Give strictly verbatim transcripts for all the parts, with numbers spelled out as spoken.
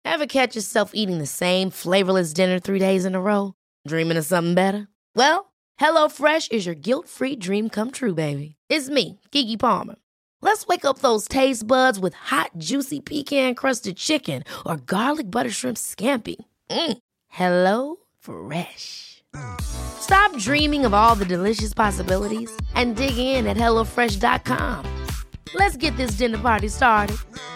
Ever catch yourself eating the same flavorless dinner three days in a row? Dreaming of something better? Well, HelloFresh is your guilt-free dream come true, baby. It's me, Keke Palmer. Let's wake up those taste buds with hot, juicy pecan-crusted chicken or garlic butter shrimp scampi. Mm. Hello Fresh. Stop dreaming of all the delicious possibilities and dig in at hello fresh dot com. Let's get this dinner party started.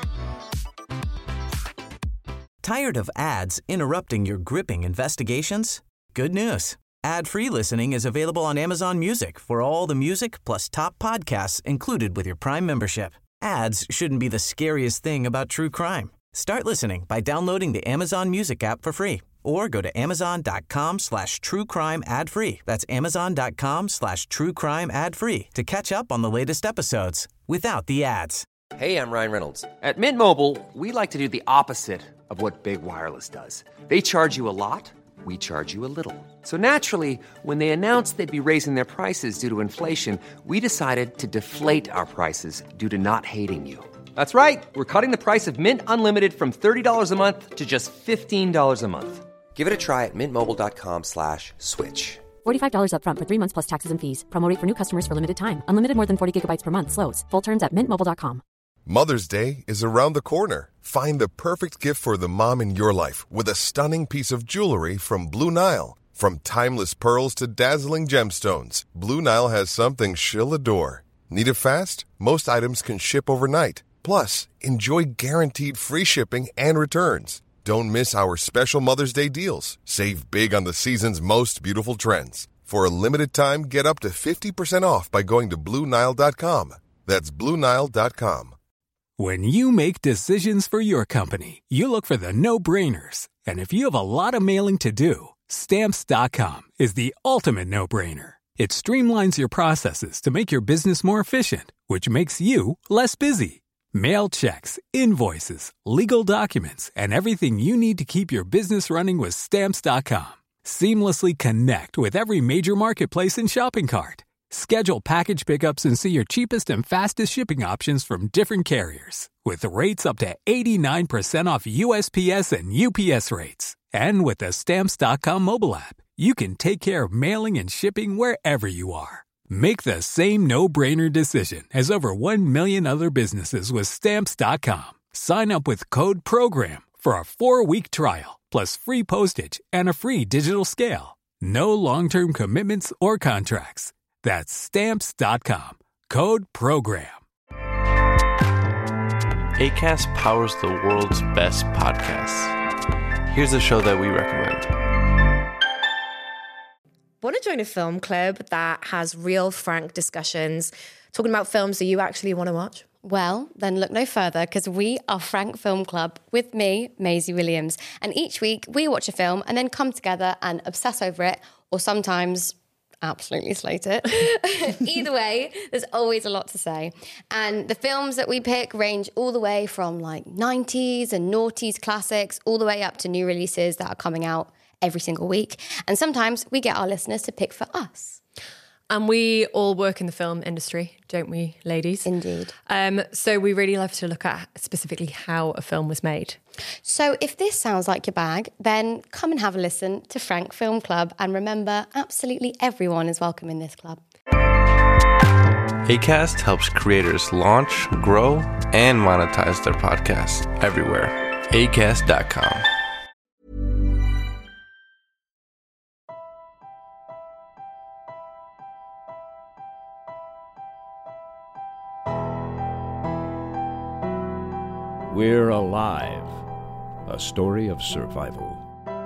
Tired of ads interrupting your gripping investigations? Good news. Ad-free listening is available on Amazon Music for all the music plus top podcasts included with your Prime membership. Ads shouldn't be the scariest thing about true crime. Start listening by downloading the Amazon Music app for free or go to amazon.com slash true crime ad free. That's amazon.com slash true crime ad free to catch up on the latest episodes without the ads. Hey, I'm Ryan Reynolds. At Mint Mobile, we like to do the opposite of what Big Wireless does. They charge you a lot. We charge you a little. So naturally, when they announced they'd be raising their prices due to inflation, we decided to deflate our prices due to not hating you. That's right. We're cutting the price of Mint Unlimited from thirty dollars a month to just fifteen dollars a month. Give it a try at mintmobile.com slash switch. forty-five dollars up front for three months plus taxes and fees. Promo rate for new customers for limited time. Unlimited more than forty gigabytes per month. Slows full terms at mint mobile dot com. Mother's Day is around the corner. Find the perfect gift for the mom in your life with a stunning piece of jewelry from Blue Nile. From timeless pearls to dazzling gemstones, Blue Nile has something she'll adore. Need it fast? Most items can ship overnight. Plus, enjoy guaranteed free shipping and returns. Don't miss our special Mother's Day deals. Save big on the season's most beautiful trends. For a limited time, get up to fifty percent off by going to blue nile dot com. That's blue nile dot com. When you make decisions for your company, you look for the no-brainers. And if you have a lot of mailing to do, Stamps dot com is the ultimate no-brainer. It streamlines your processes to make your business more efficient, which makes you less busy. Mail checks, invoices, legal documents, and everything you need to keep your business running with Stamps dot com. Seamlessly connect with every major marketplace and shopping cart. Schedule package pickups and see your cheapest and fastest shipping options from different carriers. With rates up to eighty-nine percent off U S P S and U P S rates. And with the Stamps dot com mobile app, you can take care of mailing and shipping wherever you are. Make the same no-brainer decision as over one million other businesses with Stamps dot com. Sign up with code PROGRAM for a four-week trial, plus free postage and a free digital scale. No long-term commitments or contracts. That's Stamps dot com. Code PROGRAM. Acast powers the world's best podcasts. Here's a show that we recommend. Want to join a film club that has real, frank discussions, talking about films that you actually want to watch? Well, then look no further, because we are Frank Film Club with me, Maisie Williams. And each week we watch a film and then come together and obsess over it, or sometimes absolutely slate it. Either way, there's always a lot to say. And the films that we pick range all the way from like nineties and noughties classics, all the way up to new releases that are coming out every single week. And sometimes we get our listeners to pick for us. And we all work in the film industry, don't we, ladies? Indeed. Um, so we really love to look at specifically how a film was made. So if this sounds like your bag, then come and have a listen to Frank Film Club. And remember, absolutely everyone is welcome in this club. Acast helps creators launch, grow, and monetize their podcasts everywhere. acast dot com. We're Alive, a story of survival.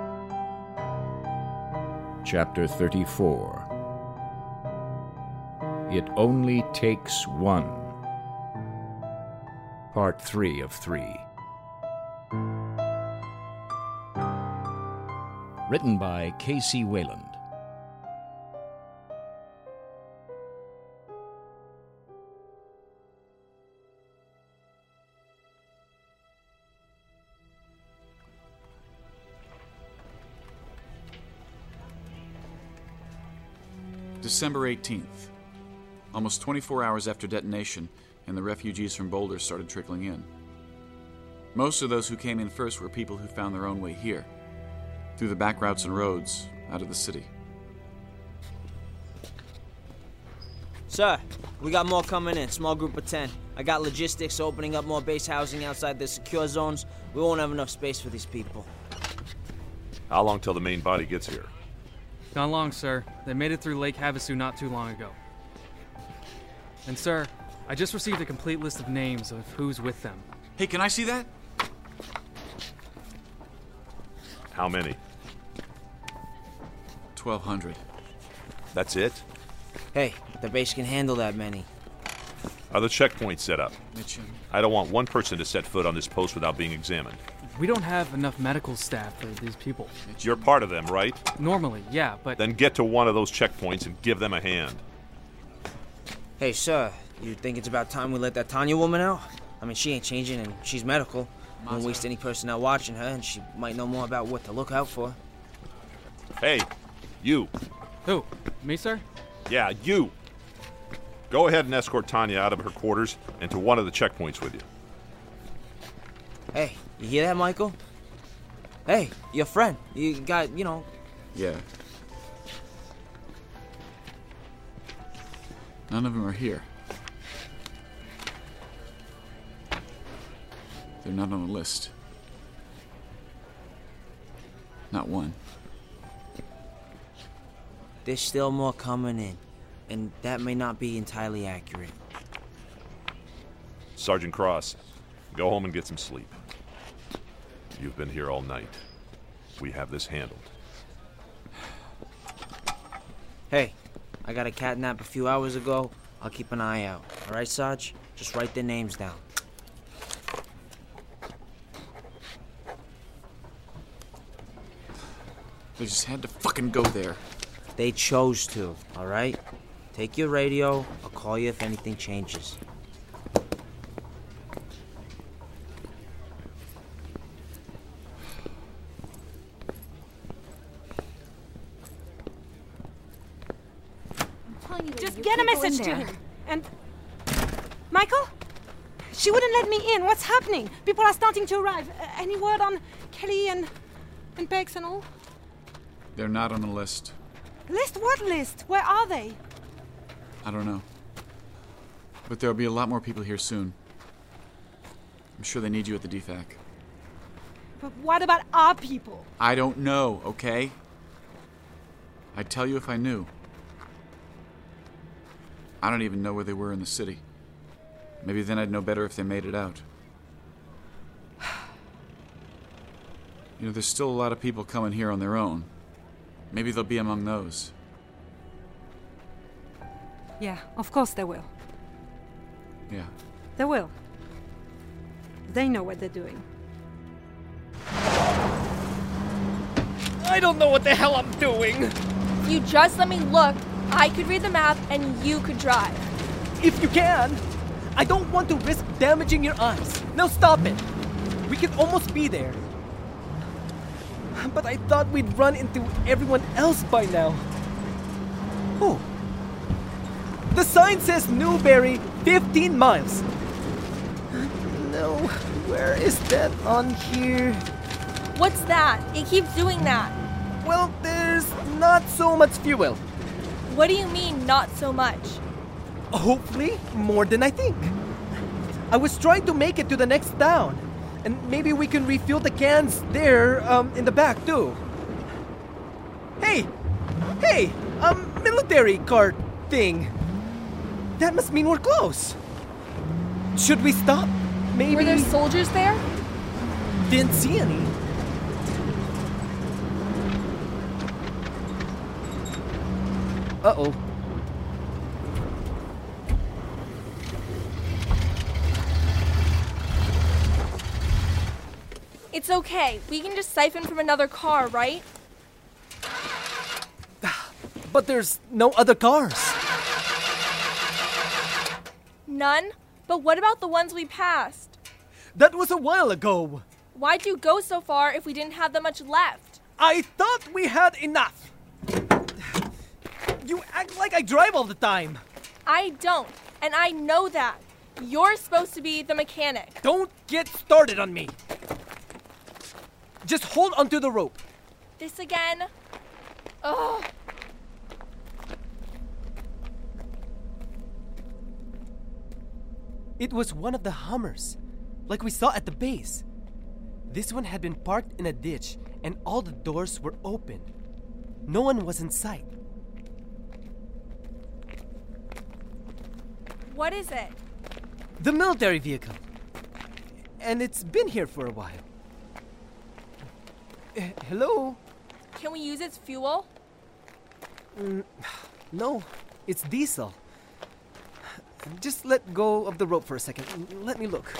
Chapter thirty-four. It Only Takes One. Part three of three. Written by K C Wayland. December eighteenth. Almost twenty-four hours after detonation, and the refugees from Boulder started trickling in. Most of those who came in first were people who found their own way here, through the back routes and roads, out of the city. Sir, we got more coming in, small group of ten. I got logistics opening up more base housing outside the secure zones. We won't have enough space for these people. How long till the main body gets here? Not long, sir. They made it through Lake Havasu not too long ago. And sir, I just received a complete list of names of who's with them. Hey, can I see that? How many? twelve hundred. That's it? Hey, the base can handle that many. Are the checkpoints set up? Mitchum. I don't want one person to set foot on this post without being examined. We don't have enough medical staff for these people. You're part of them, right? Normally, yeah, but... Then get to one of those checkpoints and give them a hand. Hey, sir, you think it's about time we let that Tanya woman out? I mean, she ain't changing and she's medical. Won't waste any personnel watching her, and she might know more about what to look out for. Hey, you. Who? Me, sir? Yeah, you. Go ahead and escort Tanya out of her quarters and to one of the checkpoints with you. Hey, you hear that, Michael? Hey, your friend. You got, you know... Yeah. None of them are here. They're not on the list. Not one. There's still more coming in, and that may not be entirely accurate. Sergeant Cross, go home and get some sleep. You've been here all night. We have this handled. Hey, I got a cat nap a few hours ago. I'll keep an eye out. All right, Sarge? Just write their names down. They just had to fucking go there. They chose to, all right? Take your radio. I'll call you if anything changes. Just get a message to him. And... Michael? She wouldn't let me in. What's happening? People are starting to arrive. Uh, any word on Kelly and... and Bex and all? They're not on the list. List? What list? Where are they? I don't know. But there'll be a lot more people here soon. I'm sure they need you at the D FAC. But what about our people? I don't know, okay? I'd tell you if I knew. I don't even know where they were in the city. Maybe then I'd know better if they made it out. You know, there's still a lot of people coming here on their own. Maybe they'll be among those. Yeah, of course they will. Yeah. They will. They know what they're doing. I don't know what the hell I'm doing. If you just let me look, I could read the map and you could drive. If you can. I don't want to risk damaging your eyes. Now stop it. We can almost be there. But I thought we'd run into everyone else by now. Oh. The sign says Newberry, fifteen miles. No, where is that on here? What's that? It keeps doing that. Well, there's not so much fuel. What do you mean, not so much? Hopefully, more than I think. I was trying to make it to the next town. And maybe we can refuel the cans there, um, in the back, too. Hey! Hey! Um, military cart thing. That must mean we're close. Should we stop? Maybe... Were there soldiers there? Didn't see any. Uh-oh. It's okay. We can just siphon from another car, right? But there's no other cars. None? But what about the ones we passed? That was a while ago. Why'd you go so far if we didn't have that much left? I thought we had enough. You act like I drive all the time. I don't, and I know that. You're supposed to be the mechanic. Don't get started on me. Just hold onto the rope. This again? Ugh. It was one of the Hummers, like we saw at the base. This one had been parked in a ditch, and all the doors were open. No one was in sight. What is it? The military vehicle. And it's been here for a while. Uh, hello? Can we use its fuel? Mm, no, it's diesel. Just let go of the rope for a second. Let me look.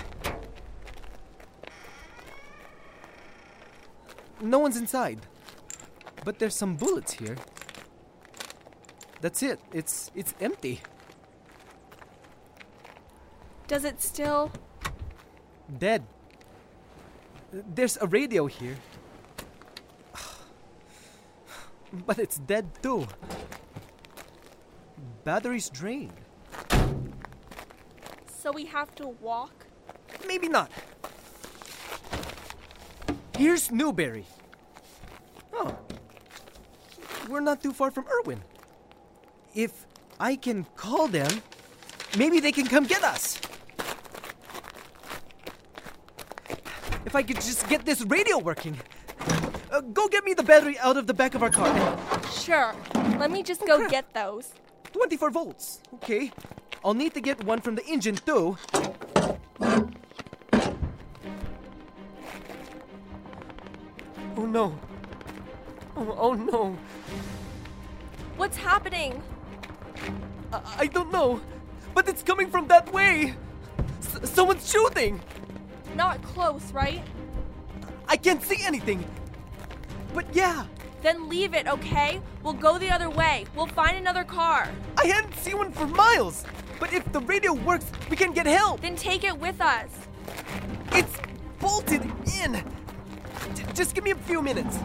No one's inside. But there's some bullets here. That's it. It's it's empty. Does it still... Dead. There's a radio here. But it's dead too. Battery's drained. So we have to walk? Maybe not. Here's Newberry. Oh. We're not too far from Irwin. If I can call them, maybe they can come get us. If I could just get this radio working. Uh, go get me the battery out of the back of our car. Sure. Let me just go get those. twenty-four volts. Okay. I'll need to get one from the engine, too. Oh, no. Oh, oh no. What's happening? I, I don't know. But it's coming from that way. S- someone's shooting. Not close, right? I can't see anything. But yeah. Then leave it, okay? We'll go the other way. We'll find another car. I hadn't seen one for miles. But if the radio works, we can get help. Then take it with us. It's bolted in. J- just give me a few minutes.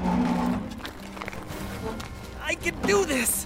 I can do this.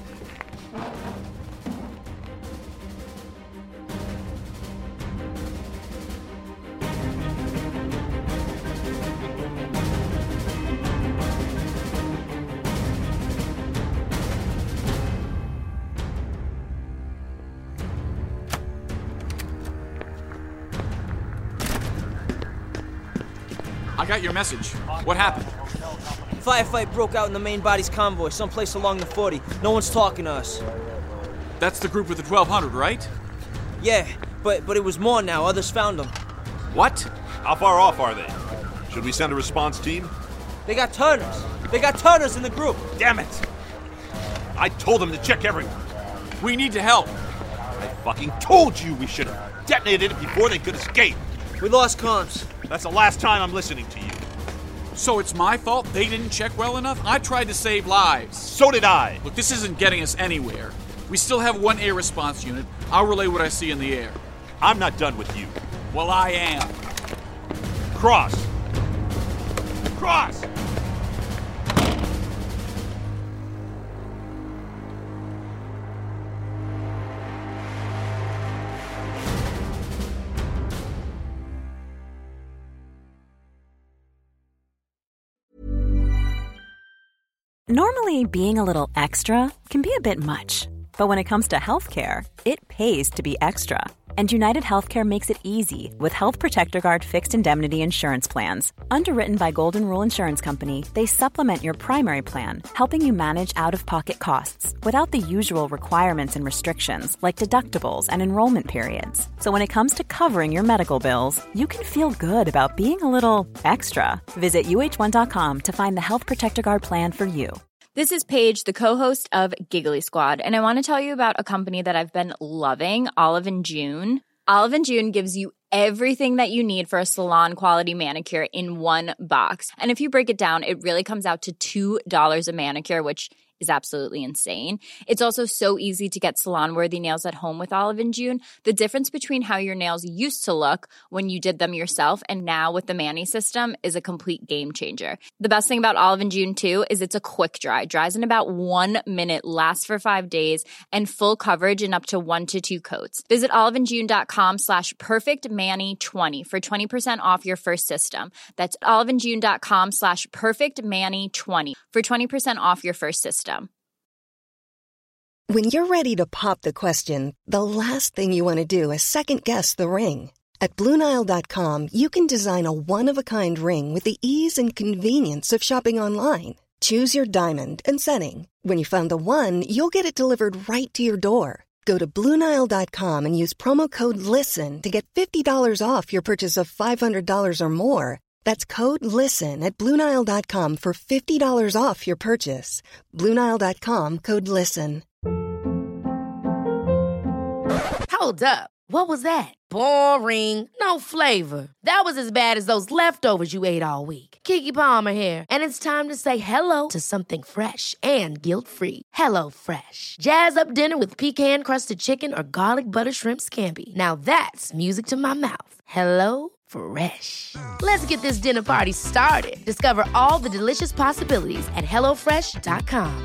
I got your message. What happened? Firefight broke out in the main body's convoy, someplace along the forty. No one's talking to us. That's the group with the twelve hundred, right? Yeah, but but it was more now. Others found them. What? How far off are they? Should we send a response team? They got Turners. They got Turners in the group. Damn it! I told them to check everyone. We need to help. I fucking told you we should have detonated it before they could escape. We lost comms. That's the last time I'm listening to you. So it's my fault they didn't check well enough? I tried to save lives. So did I. Look, this isn't getting us anywhere. We still have one air response unit. I'll relay what I see in the air. I'm not done with you. Well, I am. Cross. Cross! Normally, being a little extra can be a bit much, but when it comes to healthcare, it pays to be extra. And United Healthcare makes it easy with Health Protector Guard fixed indemnity insurance plans. Underwritten by Golden Rule Insurance Company, they supplement your primary plan, helping you manage out-of-pocket costs without the usual requirements and restrictions like deductibles and enrollment periods. So when it comes to covering your medical bills, you can feel good about being a little extra. Visit U H one dot com to find the Health Protector Guard plan for you. This is Paige, the co-host of Giggly Squad, and I want to tell you about a company that I've been loving, Olive and June. Olive and June gives you everything that you need for a salon-quality manicure in one box. And if you break it down, it really comes out to two dollars a manicure, which is absolutely insane. It's also so easy to get salon-worthy nails at home with Olive and June. The difference between how your nails used to look when you did them yourself and now with the Mani system is a complete game changer. The best thing about Olive and June, too, is it's a quick dry. Dries in about one minute, lasts for five days, and full coverage in up to one to two coats. Visit oliveandjune.com slash perfectmani20 for twenty percent off your first system. That's oliveandjune.com slash perfectmani20 for twenty percent off your first system. When you're ready to pop the question, the last thing you want to do is second-guess the ring. At Blue Nile dot com, you can design a one-of-a-kind ring with the ease and convenience of shopping online. Choose your diamond and setting. When you find the one, you'll get it delivered right to your door. Go to Blue Nile dot com and use promo code LISTEN to get fifty dollars off your purchase of five hundred dollars or more. That's code LISTEN at Blue Nile dot com for fifty dollars off your purchase. Blue Nile dot com, code LISTEN. Hold up. What was that? Boring. No flavor. That was as bad as those leftovers you ate all week. Keke Palmer here, and it's time to say hello to something fresh and guilt-free. Hello Fresh. Jazz up dinner with pecan-crusted chicken or garlic butter shrimp scampi. Now that's music to my mouth. Hello Fresh. Let's get this dinner party started. Discover all the delicious possibilities at hello fresh dot com.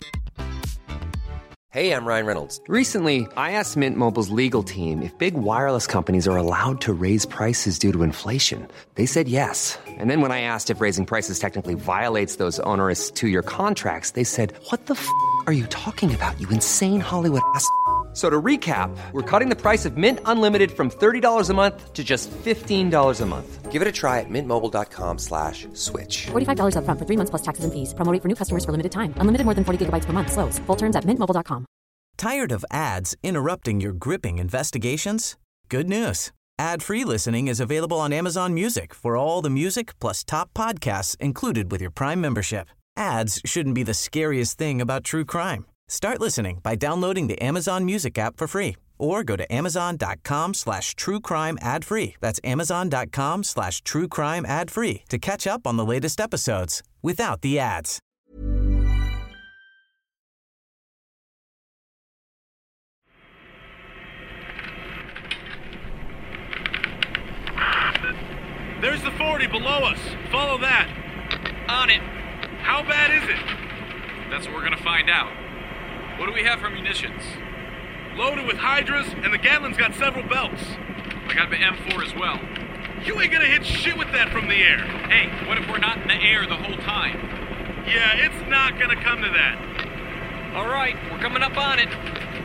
Hey, I'm Ryan Reynolds. Recently, I asked Mint Mobile's legal team if big wireless companies are allowed to raise prices due to inflation. They said yes. And then when I asked if raising prices technically violates those onerous two-year contracts, they said, what the f*** are you talking about, you insane Hollywood ass f- So to recap, we're cutting the price of Mint Unlimited from thirty dollars a month to just fifteen dollars a month. Give it a try at mintmobile.com slash switch. forty-five dollars up front for three months plus taxes and fees. Promo rate for new customers for limited time. Unlimited more than forty gigabytes per month. Slows full terms at mint mobile dot com. Tired of ads interrupting your gripping investigations? Good news. Ad-free listening is available on Amazon Music for all the music plus top podcasts included with your Prime membership. Ads shouldn't be the scariest thing about true crime. Start listening by downloading the Amazon Music app for free or go to amazon.com slash true crime ad free. That's amazon.com slash true crime ad free to catch up on the latest episodes without the ads. There's the forty below us. Follow that. On it. How bad is it? That's what we're gonna find out. What do we have for munitions? Loaded with Hydras, and the Gatlin's got several belts. I got the M four as well. You ain't gonna hit shit with that from the air. Hey, what if we're not in the air the whole time? Yeah, it's not gonna come to that. All right, we're coming up on it.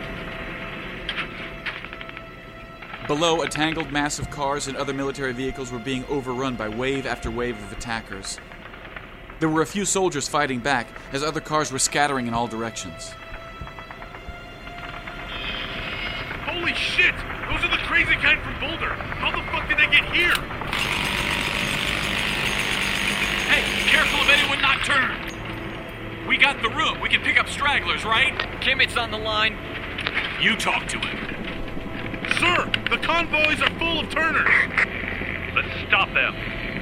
Below, a tangled mass of cars and other military vehicles were being overrun by wave after wave of attackers. There were a few soldiers fighting back as other cars were scattering in all directions. Holy shit! Those are the crazy kind from Boulder. How the fuck did they get here? Hey, careful of anyone not turned. We got the room. We can pick up stragglers, right? Kimmett's on the line. You talk to him. Sir, the convoys are full of turners. Let's stop them.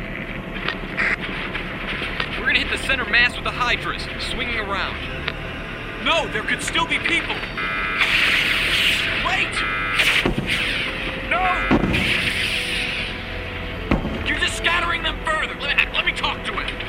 We're gonna hit the center mass with the Hydras, swinging around. No, there could still be people. Wait! No! You're just scattering them further. Let me, let me talk to him.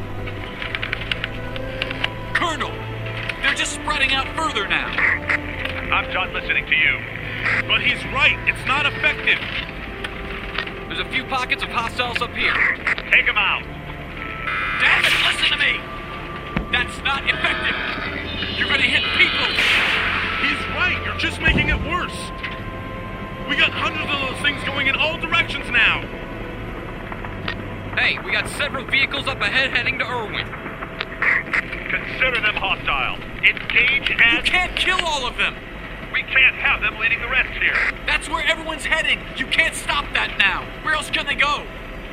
Colonel, they're just spreading out further now. I'm done listening to you. But he's right. It's not effective. There's a few pockets of hostiles up here. Take him out. Damn it, listen to me! That's not effective. You're gonna hit people. He's right. You're just making it worse. We got hundreds of those things going in all directions now. Hey, we got several vehicles up ahead heading to Irwin. Consider them hostile. Engage as... You can't kill all of them. We can't have them leading the rest here. That's where everyone's heading. You can't stop that now. Where else can they go?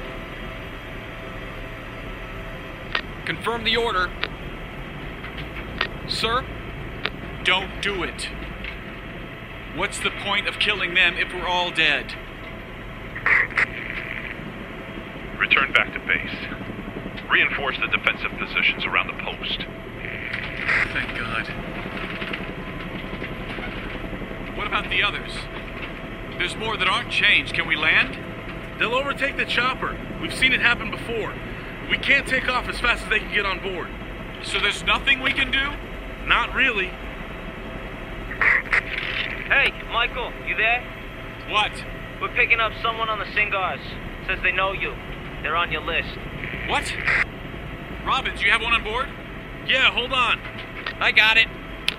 Confirm the order. Sir? Don't do it. What's the point of killing them if we're all dead? Return back to base. Reinforce the defensive positions around the post. Thank God. What about the others? There's more that aren't changed. Can we land? They'll overtake the chopper. We've seen it happen before. We can't take off as fast as they can get on board. So there's nothing we can do? Not really. Hey, Michael, you there? What? We're picking up someone on the Singars. Says they know you. They're on your list. What? Robbins, you have one on board? Yeah, hold on. I got it.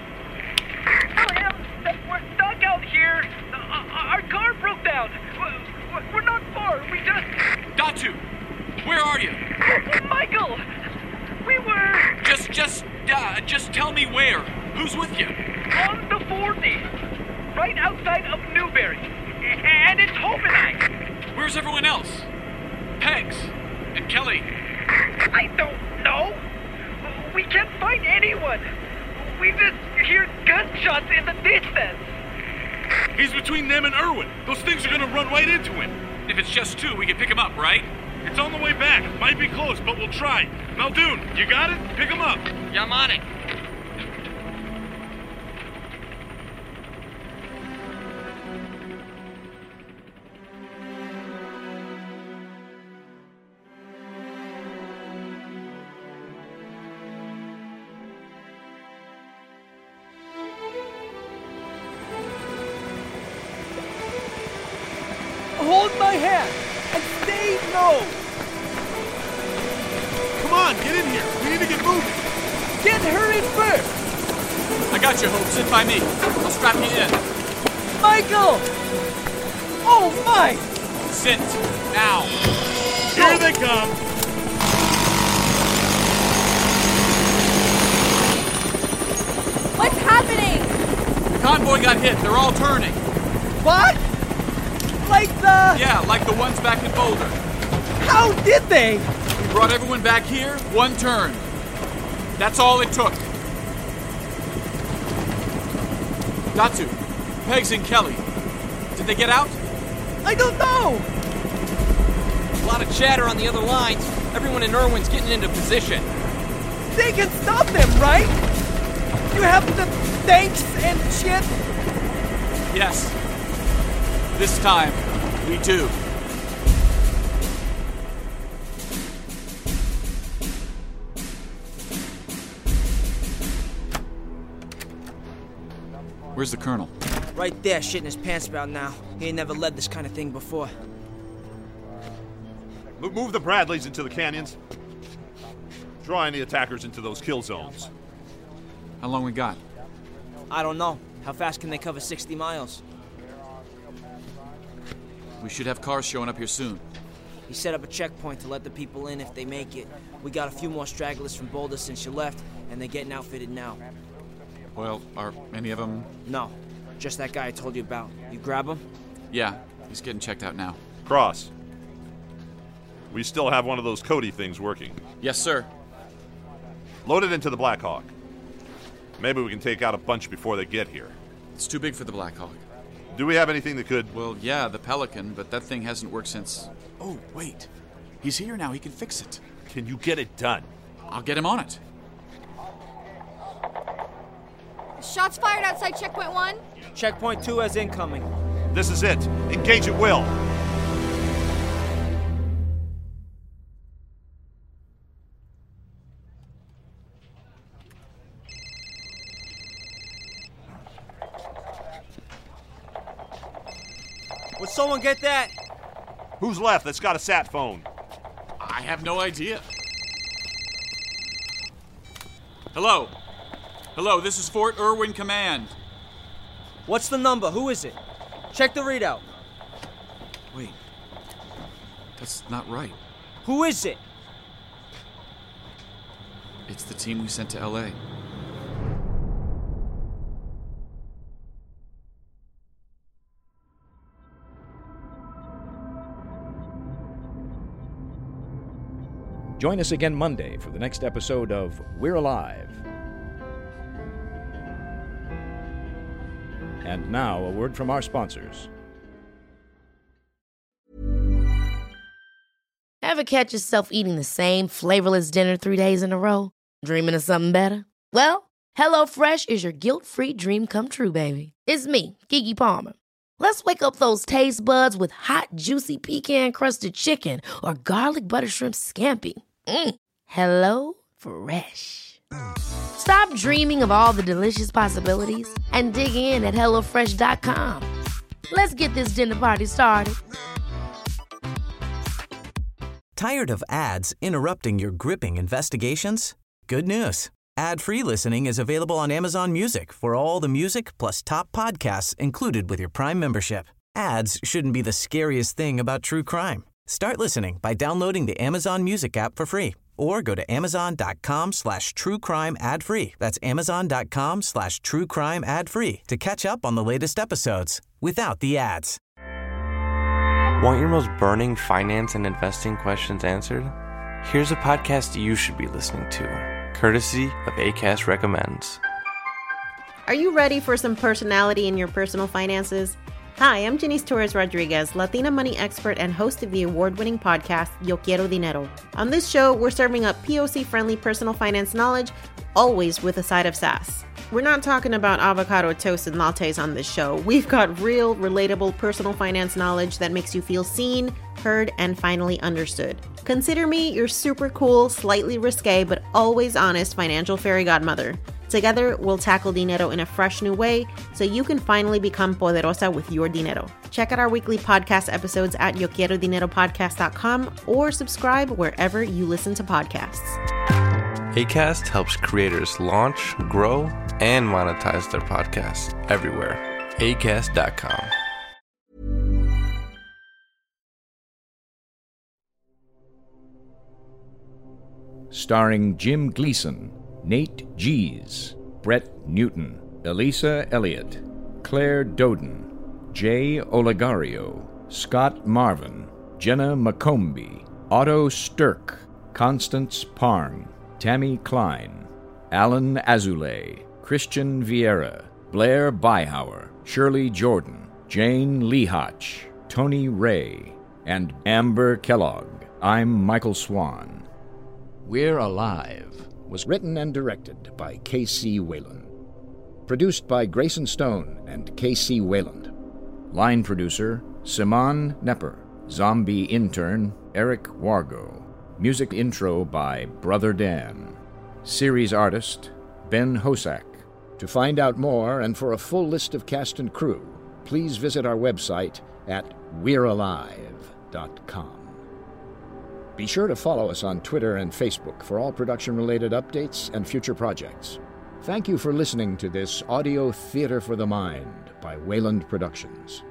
We're stuck out here. Our car broke down. We're not far. We just... Datu, where are you? Michael, we were... Just, just, uh, just tell me where. Who's with you? On the forty. Right outside of Newberry. And it's Hope and I. Where's everyone else? Pegs and Kelly. I don't know. We can't find anyone. We just hear gunshots in the distance. He's between them and Irwin. Those things are gonna run right into him. If it's just two, we can pick him up, right? It's on the way back. Might be close, but we'll try. Muldoon, you got it? Pick him up. Yeah, I'm on it. Hold my hand and stay low. Come on, get in here. We need to get moving. Get her in first. I got you, Hope. Sit by me. I'll strap you in. Michael! Oh, my! Sit. Now. Here they come. What's happening? The convoy got hit. They're all turning. What? Like the... Yeah, like the ones back in Boulder. How did they? We brought everyone back here, one turn. That's all it took. Datu, Pegs and Kelly. Did they get out? I don't know. A lot of chatter on the other lines. Everyone in Irwin's getting into position. They can stop them, right? You have the tanks and shit? Yes. This time, we do. Where's the colonel? Right there, shitting his pants about now. He ain't never led this kind of thing before. Move the Bradleys into the canyons. Draw any attackers into those kill zones. How long we got? I don't know. How fast can they cover sixty miles? We should have cars showing up here soon. He set up a checkpoint to let the people in if they make it. We got a few more stragglers from Boulder since you left, and they're getting outfitted now. Well, are any of them... No, just that guy I told you about. You grab him? Yeah, he's getting checked out now. Cross. We still have one of those Cody things working. Yes, sir. Load it into the Blackhawk. Maybe we can take out a bunch before they get here. It's too big for the Blackhawk. Do we have anything that could... Well, yeah, the Pelican, but that thing hasn't worked since... Oh, wait. He's here now. He can fix it. Can you get it done? I'll get him on it. Shots fired outside checkpoint one. Checkpoint two has incoming. This is it. Engage at will. Would someone get that? Who's left that's got a sat phone? I have no idea. Hello. Hello, this is Fort Irwin Command. What's the number? Who is it? Check the readout. Wait. That's not right. Who is it? It's the team we sent to L A. Join us again Monday for the next episode of We're Alive. And now, a word from our sponsors. Ever catch yourself eating the same flavorless dinner three days in a row? Dreaming of something better? Well, HelloFresh is your guilt-free dream come true, baby. It's me, Keke Palmer. Let's wake up those taste buds with hot, juicy pecan-crusted chicken or garlic butter shrimp scampi. Mm. Hello Fresh. Stop dreaming of all the delicious possibilities and dig in at hello fresh dot com. Let's get this dinner party started. Tired of ads interrupting your gripping investigations? Good news. Ad-free listening is available on Amazon Music for all the music plus top podcasts included with your Prime membership. Ads shouldn't be the scariest thing about true crime. Start listening by downloading the Amazon Music app for free or go to amazon.com slash true crime ad free. That's amazon.com slash true crime ad free to catch up on the latest episodes without the ads. Want your most burning finance and investing questions answered? Here's a podcast you should be listening to, courtesy of Acast Recommends. Are you ready for some personality in your personal finances? Hi, I'm Janice Torres Rodriguez, Latina money expert and host of the award-winning podcast, Yo Quiero Dinero. On this show, we're serving up P O C-friendly personal finance knowledge, always with a side of sass. We're not talking about avocado toast and lattes on this show. We've got real, relatable personal finance knowledge that makes you feel seen, heard, and finally understood. Consider me your super cool, slightly risque, but always honest financial fairy godmother. Together, we'll tackle dinero in a fresh new way so you can finally become poderosa with your dinero. Check out our weekly podcast episodes at yo quiero dinero podcast dot com or subscribe wherever you listen to podcasts. Acast helps creators launch, grow, and monetize their podcasts everywhere. acast dot com. Starring Jim Gleason, Nate Gies, Brett Newton, Elisa Elliott, Claire Doden, Jay Olegario, Scott Marvin, Jenna McCombie, Otto Stirk, Constance Parn, Tammy Klein, Alan Azoulay, Christian Vieira, Blair Byhauer, Shirley Jordan, Jane Lehotch, Tony Ray, and Amber Kellogg. I'm Michael Swan. We're Alive was written and directed by K C. Wayland. Produced by Grayson Stone and K C. Wayland. Line producer, Simon Nepper. Zombie intern, Eric Wargo. Music intro by Brother Dan. Series artist, Ben Hosak. To find out more and for a full list of cast and crew, please visit our website at we're alive dot com. Be sure to follow us on Twitter and Facebook for all production-related updates and future projects. Thank you for listening to this audio theater for the mind by Wayland Productions.